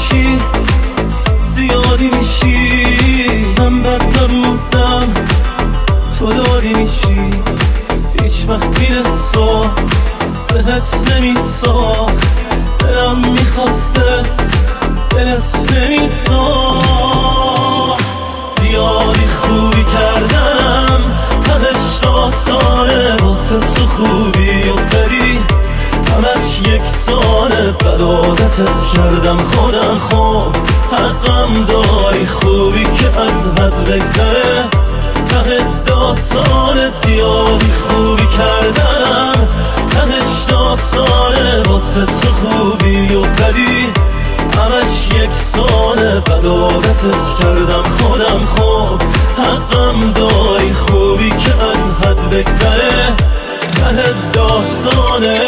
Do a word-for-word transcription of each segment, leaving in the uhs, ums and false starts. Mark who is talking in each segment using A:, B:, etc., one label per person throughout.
A: میشی زیادی میشی، من بد نبودم تو داری میشی. هیچ وقت بی احساس بهت نمیساخت، دلم میخواستت دلت نمیساخت. زیادی خوبی کردم تهش آسانه، واسه تو خوبی و بدی همش یکسانه. بد عادتت کردم خودم، خب حقم داری. خوبی که از حد بگذره ته داستانه. زیادی خوبی کردم تهش داستانه، واسه تو خوبی و بدی همش یکسانه. بد عادتت کردم خودم، خب حقم داری. خوبی که از حد بگذره ته داستانه.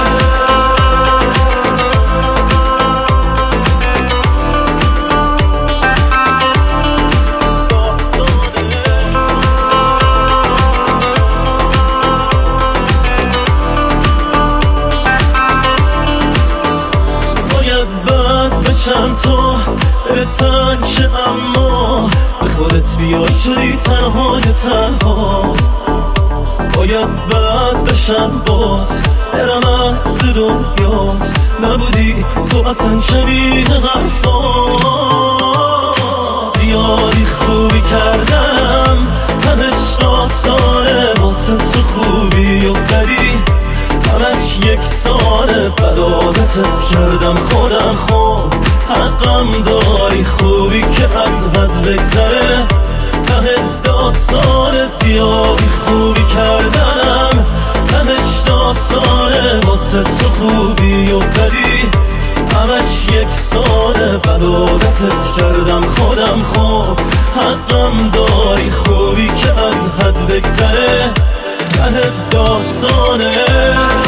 A: بشم تو به تنگ شه، اما به خودت بیا شدی تنهای تنها. باید بد بشم بات برم از دنیات، نبودی تو اصلا شبیه حرفات. زیادی خوبی کردم تهش آسانه، واسه تو خوبی و بدی همش یکسانه. بد عادتت کردم خودم، خب حقم داری. خوبی که از حد بگذره ته داستانه. زیادی خوبی کردم تهش داستانه، واسه تو خوبی و بدی همش یکسانه. بد عادتت کردم خودم، خب حقم داری. خوبی که از حد بگذره ته داستانه.